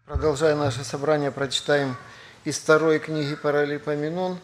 Продолжая наше собрание, прочитаем из второй книги Паралипоменон,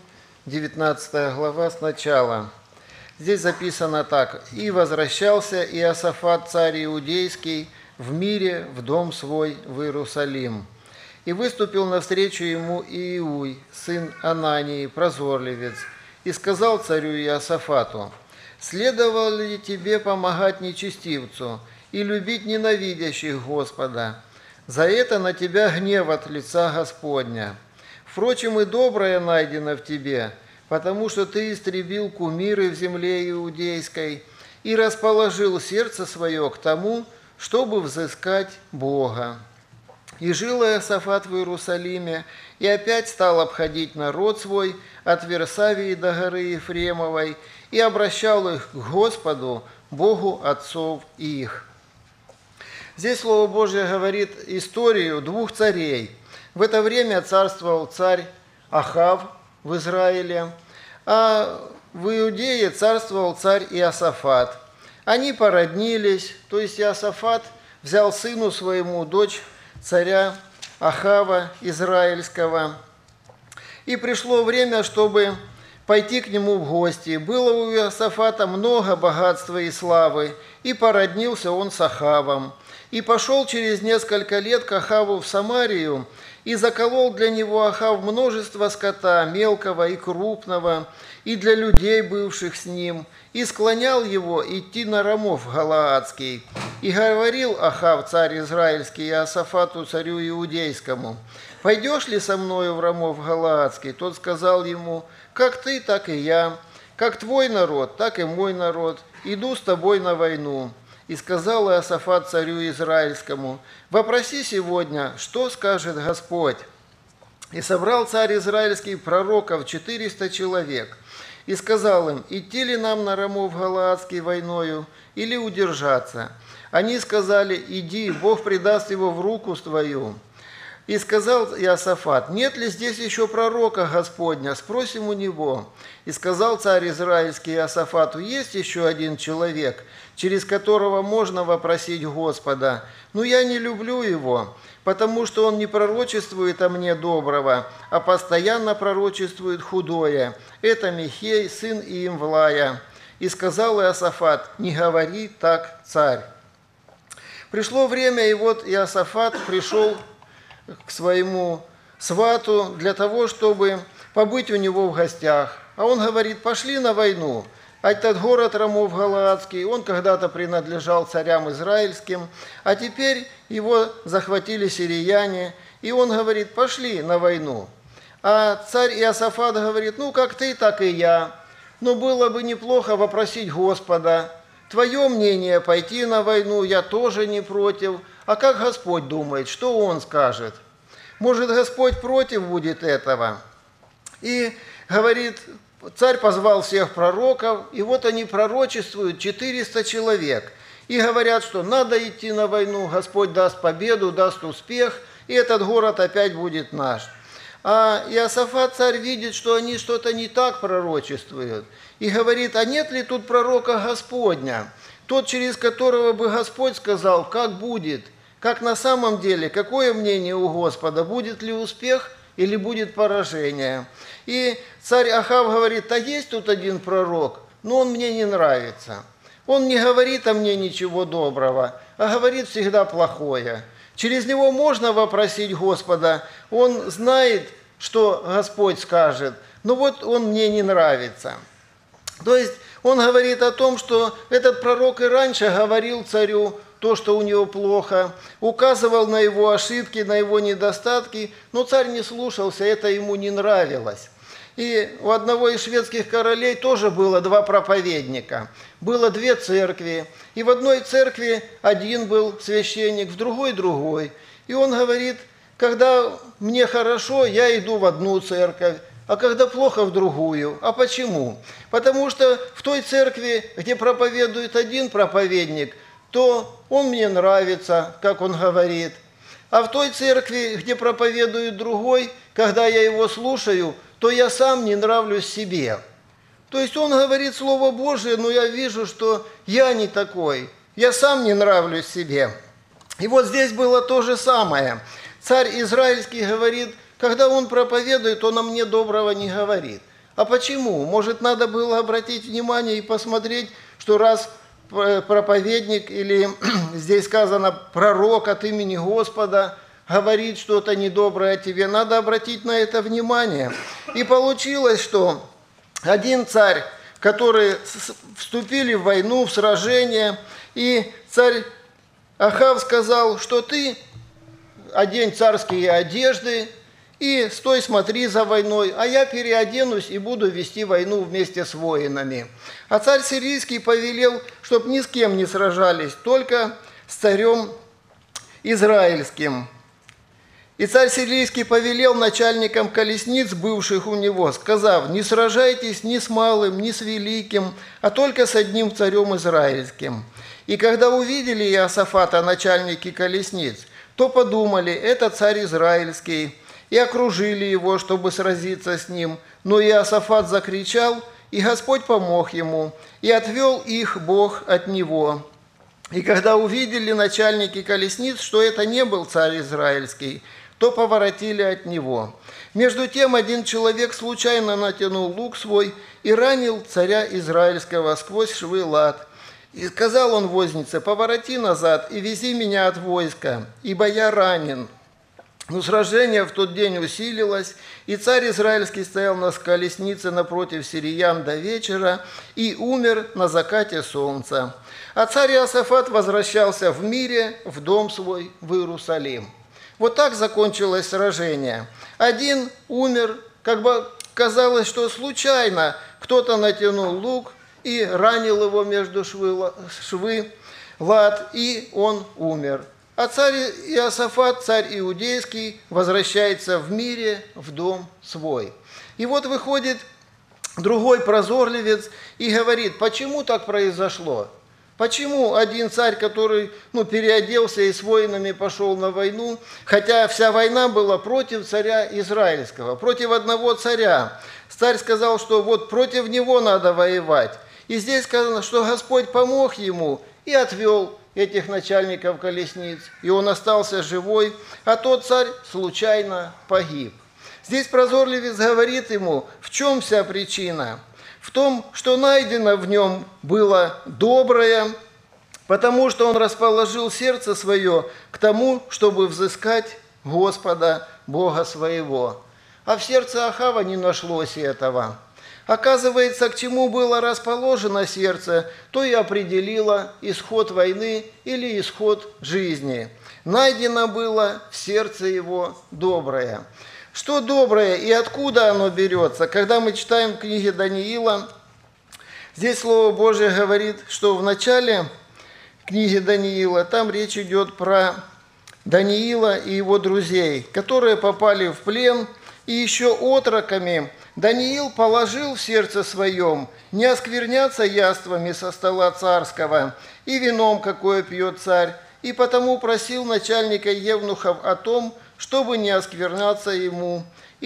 19 глава, сначала. Здесь записано так. «И возвращался Иосафат, царь иудейский, в мире в дом свой в Иерусалим. И выступил навстречу ему Иуй, сын Анании, прозорливец, и сказал царю Иосафату: следовало ли тебе помогать нечестивцу и любить ненавидящих Господа? За это на тебя гнев от лица Господня. Впрочем, и доброе найдено в тебе, потому что ты истребил кумиры в земле иудейской и расположил сердце свое к тому, чтобы взыскать Бога. И жил Иосафат в Иерусалиме, и опять стал обходить народ свой от Версавии до горы Ефремовой, и обращал их к Господу, Богу отцов их». Здесь Слово Божье говорит историю двух царей. В это время царствовал царь Ахав в Израиле, а в Иудее царствовал царь Иосафат. Они породнились, то есть Иосафат взял сыну своему дочь царя Ахава Израильского. И пришло время, чтобы пойти к нему в гости. Было у Иосафата много богатства и славы, и породнился он с Ахавом. И пошел через несколько лет к Ахаву в Самарию, и заколол для него Ахав множество скота, мелкого и крупного, и для людей, бывших с ним, и склонял его идти на Рамов Галаадский. И говорил Ахав, царь израильский, Иосафату, царю иудейскому: «Пойдешь ли со мною в Рамов Галаадский?» Тот сказал ему: «Как ты, так и я, как твой народ, так и мой народ, иду с тобой на войну». И сказал Иосафат царю израильскому: «Вопроси сегодня, что скажет Господь». И собрал царь израильский пророков 400 человек, и сказал им: идти ли нам на Рамов Галаадский войною, или удержаться? Они сказали: иди, Бог предаст его в руку твою. И сказал Иосафат: нет ли здесь еще пророка Господня? Спросим у него. И сказал царь израильский Иосафату: есть еще один человек, через которого можно вопросить Господа, но я не люблю его, потому что он не пророчествует о мне доброго, а постоянно пророчествует худое. Это Михей, сын Иимвлая. И сказал Иосафат: не говори так, царь. Пришло время, и вот Иосафат пришел к своему свату для того, чтобы побыть у него в гостях. А он говорит: пошли на войну. А этот город Рамов Галаадский, он когда-то принадлежал царям израильским, а теперь его захватили сирияне. И он говорит: пошли на войну. А царь Иосафат говорит: ну, как ты, так и я. Но было бы неплохо вопросить Господа. Твое мнение пойти на войну, я тоже не против. А как Господь думает, что Он скажет? Может, Господь против будет этого? И говорит, царь позвал всех пророков, и вот они пророчествуют, 400 человек. И говорят, что надо идти на войну, Господь даст победу, даст успех, и этот город опять будет наш. А Иосафат царь видит, что они что-то не так пророчествуют, и говорит: а нет ли тут пророка Господня? Тот, через которого бы Господь сказал, как будет, как на самом деле, какое мнение у Господа, будет ли успех или будет поражение. И царь Ахав говорит: а есть тут один пророк, но он мне не нравится. Он не говорит о мне ничего доброго, а говорит всегда плохое. Через него можно вопросить Господа, он знает, что Господь скажет, но вот он мне не нравится. То есть он говорит о том, что этот пророк и раньше говорил царю то, что у него плохо, указывал на его ошибки, на его недостатки, но царь не слушался, это ему не нравилось. И у одного из шведских королей тоже было два проповедника, было две церкви, и в одной церкви один был священник, в другой другой. И он говорит: когда мне хорошо, я иду в одну церковь, а когда плохо, в другую. А почему? Потому что в той церкви, где проповедует один проповедник, то он мне нравится, как он говорит. А в той церкви, где проповедует другой, когда я его слушаю, то я сам не нравлюсь себе. То есть он говорит Слово Божие, но я вижу, что я не такой, я сам не нравлюсь себе. И вот здесь было то же самое. царь израильский говорит, когда он проповедует, он о мне доброго не говорит. А почему? Может, надо было обратить внимание и посмотреть, что раз проповедник или здесь сказано пророк от имени Господа говорит что-то недоброе о тебе, надо обратить на это внимание. И получилось, что один царь, которые вступили в войну, в сражение, и царь Ахав сказал, что ты одень царские одежды и стой, смотри за войной, а я переоденусь и буду вести войну вместе с воинами. А царь сирийский повелел, чтоб ни с кем не сражались, только с царем израильским. И царь сирийский повелел начальникам колесниц, бывших у него, сказав, не сражайтесь ни с малым, ни с великим, а только с одним царем израильским. И когда увидели Иосафата начальники колесниц, то подумали, это царь израильский, и окружили его, чтобы сразиться с ним. Но Иосафат закричал, и Господь помог ему, и отвел их Бог от него. И когда увидели начальники колесниц, что это не был царь израильский, то поворотили от него. Между тем один человек случайно натянул лук свой и ранил царя израильского сквозь швы лад. И сказал он вознице, повороти назад и вези меня от войска, ибо я ранен. Но сражение в тот день усилилось, и царь израильский стоял на колеснице напротив сириян до вечера и умер на закате солнца. А царь Иосафат возвращался в мире в дом свой в Иерусалим. Вот так закончилось сражение. Один умер, как бы казалось, что случайно кто-то натянул лук и ранил его между швы лад, и он умер. А царь Иосафат, царь иудейский, возвращается в мире в дом свой. И вот выходит другой прозорливец и говорит, почему так произошло? Почему один царь, который переоделся и с воинами пошел на войну, хотя вся война была против царя израильского, против одного царя. Царь сказал, что вот против него надо воевать. И здесь сказано, что Господь помог ему и отвел этих начальников колесниц, и он остался живой, а тот царь случайно погиб. Здесь прозорливец говорит ему, в чем вся причина? В том, что найдено в нем было доброе, потому что он расположил сердце свое к тому, чтобы взыскать Господа, Бога своего. А в сердце Ахава не нашлось этого. Оказывается, к чему было расположено сердце, то и определило исход войны или исход жизни. Найдено было в сердце его доброе. Что доброе и откуда оно берется? Когда мы читаем книги Даниила, здесь Слово Божие говорит, что в начале книги Даниила, там речь идет про Даниила и его друзей, которые попали в плен, и еще отроками Даниил положил в сердце своем не оскверняться яствами со стола царского и вином, какое пьет царь, и потому просил начальника евнухов о том, чтобы не оскверняться ему.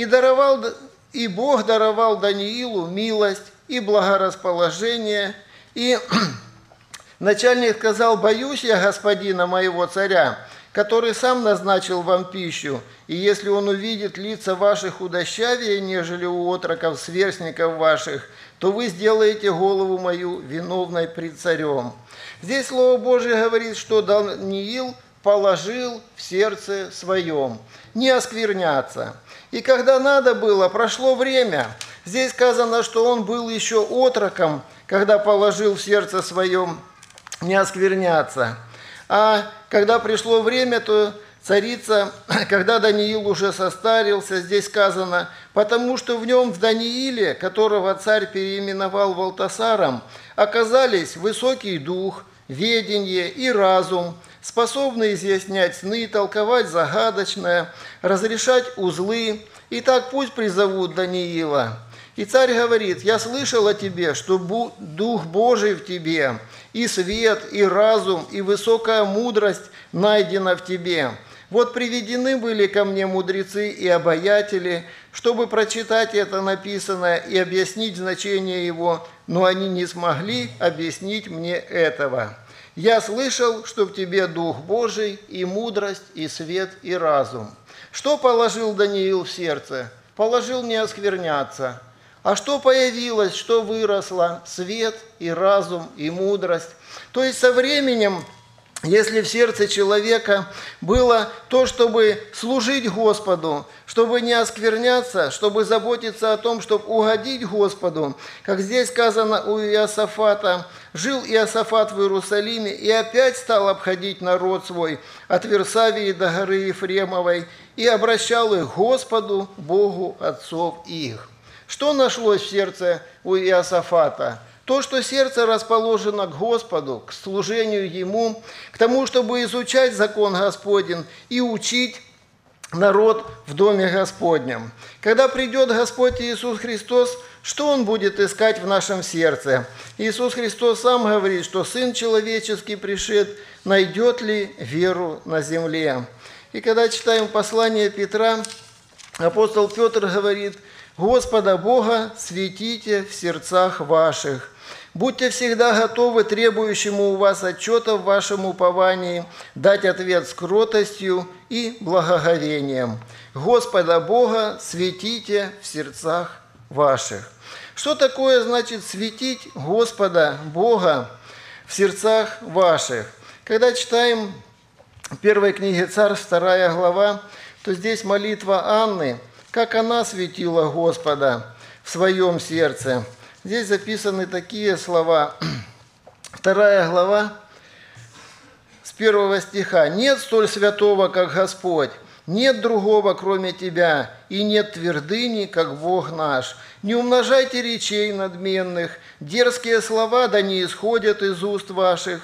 И Бог даровал Даниилу милость и благорасположение. И начальник сказал, боюсь я господина моего царя, который сам назначил вам пищу, и если он увидит лица ваших худощавее, нежели у отроков сверстников ваших, то вы сделаете голову мою виновной пред царем. Здесь Слово Божие говорит, что Даниил положил в сердце своем не оскверняться. И когда надо было, прошло время. Здесь сказано, что он был еще отроком, когда положил в сердце своем не оскверняться. А когда пришло время, то царица, когда Даниил уже состарился, здесь сказано, потому что в нем, в Данииле, которого царь переименовал Валтасаром, оказались высокий дух, ведение и разум, способны изъяснять сны, толковать загадочное, разрешать узлы. Итак, пусть призовут Даниила. И царь говорит, я слышал о тебе, что Дух Божий в тебе, и свет, и разум, и высокая мудрость найдена в тебе. Вот приведены были ко мне мудрецы и обаятели, чтобы прочитать это написанное и объяснить значение его, но они не смогли объяснить мне этого. Я слышал, что в тебе Дух Божий, и мудрость, и свет, и разум. Что положил Даниил в сердце? Положил не оскверняться. А что появилось, что выросло? Свет и разум и мудрость. То есть со временем, если в сердце человека было то, чтобы служить Господу, чтобы не оскверняться, чтобы заботиться о том, чтобы угодить Господу, как здесь сказано у Иосафата, жил Иосафат в Иерусалиме и опять стал обходить народ свой от Версавии до горы Ефремовой и обращал их к Господу, Богу отцов их. Что нашлось в сердце у Иосафата? То, что сердце расположено к Господу, к служению Ему, к тому, чтобы изучать закон Господень и учить народ в Доме Господнем. Когда придет Господь Иисус Христос, что Он будет искать в нашем сердце? Иисус Христос сам говорит, что Сын Человеческий пришед, найдет ли веру на земле. И когда читаем послание Петра, апостол Петр говорит: «Господа Бога светите в сердцах ваших. Будьте всегда готовы требующему у вас отчета в вашем уповании дать ответ с кротостью и благоговением. Господа Бога светите в сердцах ваших». Что такое значит светить Господа Бога в сердцах ваших? Когда читаем в первой книге Царств, 2 глава, то здесь молитва Анны, как она светила Господа в своем сердце. Здесь записаны такие слова. 2 глава, с 1 стиха. «Нет столь святого, как Господь, нет другого, кроме Тебя, и нет твердыни, как Бог наш. Не умножайте речей надменных, дерзкие слова да не исходят из уст ваших,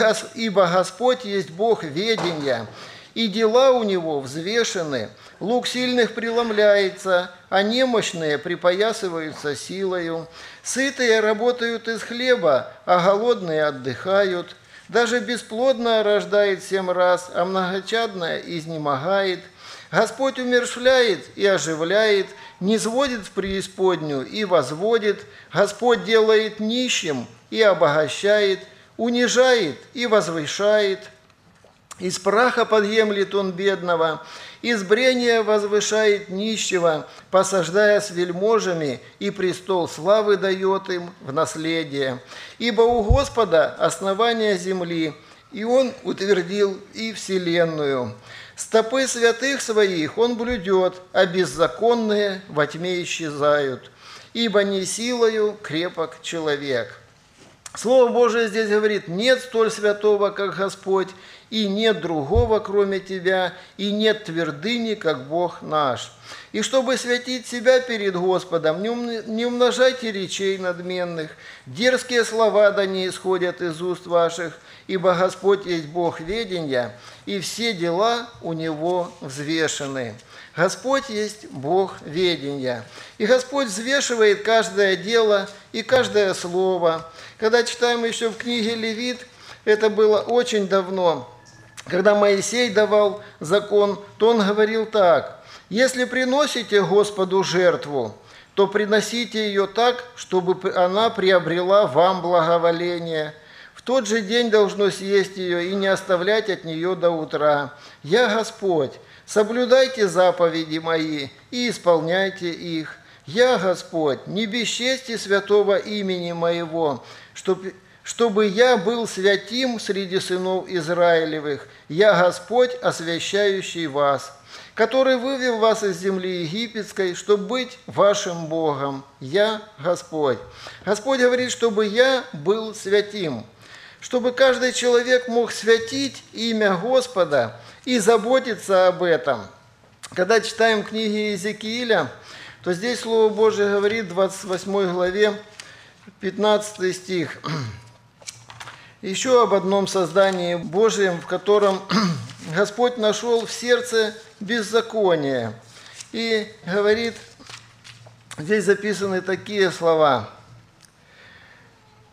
ибо Господь есть Бог ведения, и дела у Него взвешены. Лук сильных преломляется, а немощные припоясываются силою. Сытые работают из хлеба, а голодные отдыхают. Даже бесплодная рождает 7 раз, а многочадная изнемогает. Господь умерщвляет и оживляет, низводит в преисподнюю и возводит. Господь делает нищим и обогащает, унижает и возвышает. Из праха подъемлет он бедного, из брения возвышает нищего, посаждая с вельможами, и престол славы дает им в наследие. Ибо у Господа основание земли, и Он утвердил и вселенную. Стопы святых своих Он блюдет, а беззаконные во тьме исчезают. Ибо не силою крепок человек». Слово Божие здесь говорит: нет столь святого, как Господь, и нет другого, кроме Тебя, и нет твердыни, как Бог наш. И чтобы святить себя перед Господом, не умножайте речей надменных, дерзкие слова да не исходят из уст ваших, ибо Господь есть Бог ведения, и все дела у Него взвешены. Господь есть Бог ведения. И Господь взвешивает каждое дело и каждое слово. Когда читаем еще в книге Левит, это было очень давно, когда Моисей давал закон, то он говорил так: «Если приносите Господу жертву, то приносите ее так, чтобы она приобрела вам благоволение. В тот же день должно съесть ее и не оставлять от нее до утра. Я Господь, соблюдайте заповеди мои и исполняйте их. Я Господь, не бесчести святого имени моего, чтобы я был святим среди сынов Израилевых. Я Господь, освящающий вас, который вывел вас из земли египетской, чтобы быть вашим Богом. Я Господь». Господь говорит, чтобы я был святим, чтобы каждый человек мог святить имя Господа и заботиться об этом. Когда читаем книги Иезекииля, то здесь Слово Божие говорит в 28 главе, 15 стих. Еще об одном создании Божьем, в котором Господь нашел в сердце беззаконие. И говорит, здесь записаны такие слова: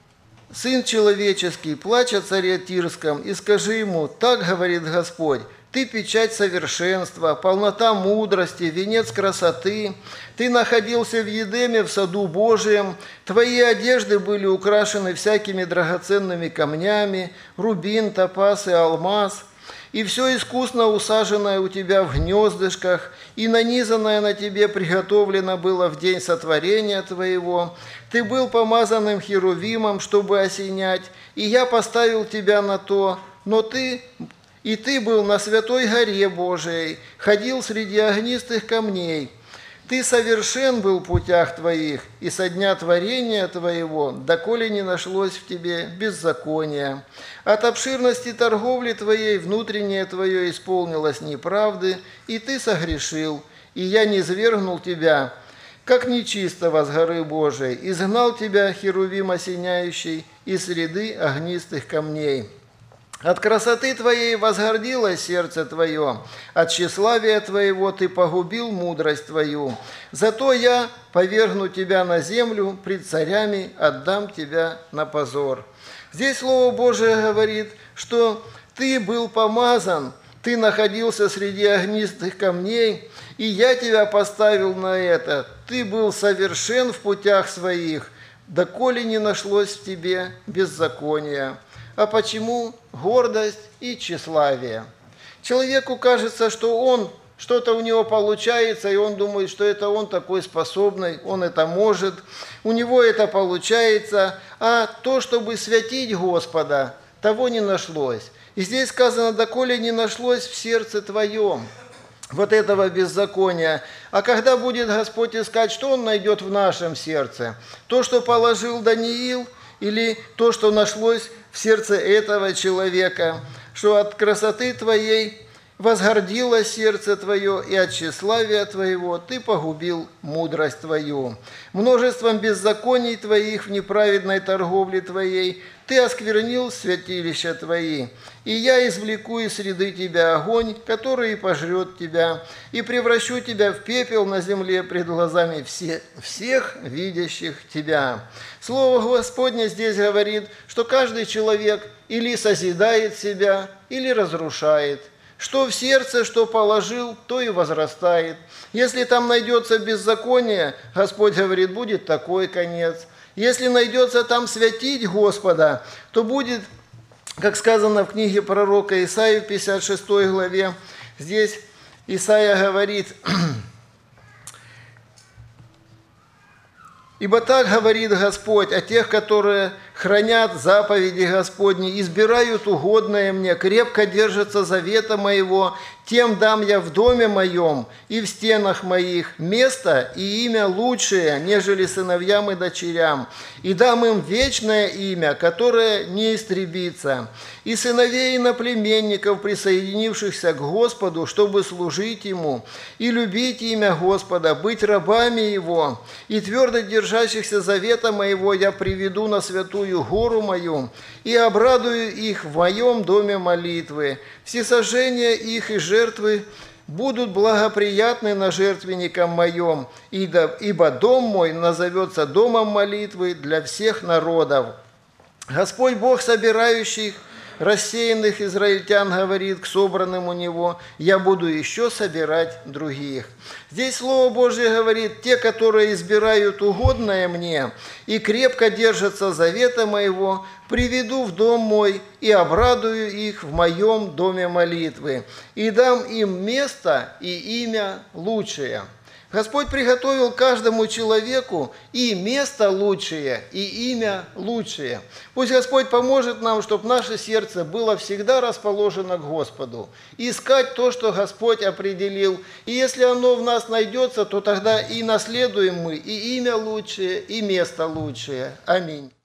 «Сын человеческий, плачь о царе Тирском, и скажи ему: так говорит Господь, Ты печать совершенства, полнота мудрости, венец красоты. Ты находился в Едеме, в саду Божием. Твои одежды были украшены всякими драгоценными камнями, рубин, топаз и алмаз. И все искусно усаженное у тебя в гнездышках, и нанизанное на тебе приготовлено было в день сотворения твоего. Ты был помазанным херувимом, чтобы осенять, и я поставил тебя на то, но ты был на святой горе Божией, ходил среди огнистых камней. Ты совершен был в путях твоих, и со дня творения твоего, доколе не нашлось в тебе беззакония. От обширности торговли твоей внутреннее твое исполнилось неправды, и ты согрешил, и я низвергнул тебя, как нечистого с горы Божией, изгнал тебя, херувим осеняющий, из среды огнистых камней. От красоты твоей возгордилось сердце твое, от тщеславия твоего ты погубил мудрость твою. Зато я повергну тебя на землю, пред царями отдам тебя на позор». Здесь Слово Божие говорит, что ты был помазан, ты находился среди огнистых камней, и я тебя поставил на это. Ты был совершен в путях своих, доколе не нашлось в тебе беззакония. А почему гордость и тщеславие? Человеку кажется, что что-то у него получается, и он думает, что это он такой способный, он это может, у него это получается, а то, чтобы святить Господа, того не нашлось. И здесь сказано, доколе не нашлось в сердце твоем вот этого беззакония. А когда будет Господь искать, что Он найдет в нашем сердце? То, что положил Даниил, или то, что нашлось в сердце этого человека, что от красоты твоей возгордилось сердце твое, и от тщеславия твоего ты погубил мудрость твою. Множеством беззаконий твоих в неправедной торговле твоей ты осквернил святилища твои. И я извлеку из среды тебя огонь, который пожрет тебя, и превращу тебя в пепел на земле пред глазами всех видящих тебя». Слово Господне здесь говорит, что каждый человек или созидает себя, или разрушает. Что в сердце, что положил, то и возрастает. Если там найдется беззаконие, Господь говорит, будет такой конец. Если найдется там святить Господа, то будет, как сказано в книге пророка Исаии в 56 главе, здесь Исаия говорит: «Ибо так говорит Господь о тех, которые хранят заповеди Господни, избирают угодное мне, крепко держатся завета моего, тем дам я в доме моем и в стенах моих место и имя лучшее, нежели сыновьям и дочерям, и дам им вечное имя, которое не истребится, и сыновей иноплеменников, присоединившихся к Господу, чтобы служить Ему, и любить имя Господа, быть рабами Его, и твердо держащихся завета моего я приведу на святую гору мою, и обрадую их в моем доме молитвы. Всесожжения их и жертвы будут благоприятны на жертвенником моем, ибо дом мой назовется домом молитвы для всех народов». Господь Бог, собирающий рассеянных израильтян, говорит к собранным у Него: «Я буду еще собирать других». Здесь Слово Божье говорит: те, которые избирают угодное мне и крепко держатся завета моего, приведу в дом мой и обрадую их в моем доме молитвы, и дам им место и имя лучшее. Господь приготовил каждому человеку и место лучшее, и имя лучшее. Пусть Господь поможет нам, чтобы наше сердце было всегда расположено к Господу. Искать то, что Господь определил. И если оно в нас найдется, то тогда и наследуем мы и имя лучшее, и место лучшее. Аминь.